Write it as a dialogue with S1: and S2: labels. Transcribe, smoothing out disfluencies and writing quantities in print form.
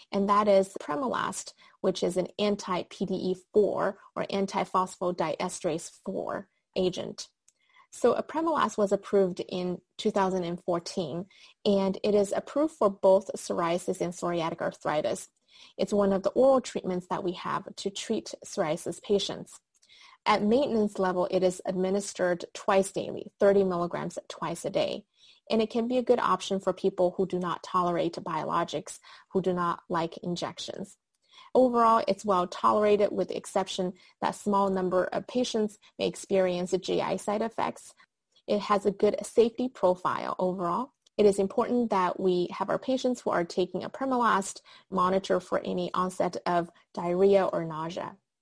S1: and that is apremilast, which is an anti-PDE4 or anti-phosphodiesterase 4 agent. So apremilast was approved in 2014, and it is approved for both psoriasis and psoriatic arthritis. It's one of the oral treatments that we have to treat psoriasis patients. At maintenance level, it is administered twice daily, 30 milligrams twice a day. And it can be a good option for people who do not tolerate biologics, who do not like injections. Overall, it's well tolerated with the exception that small number of patients may experience GI side effects. It has a good safety profile overall. It is important that we have our patients who are taking apremilast monitor for any onset of diarrhea or nausea.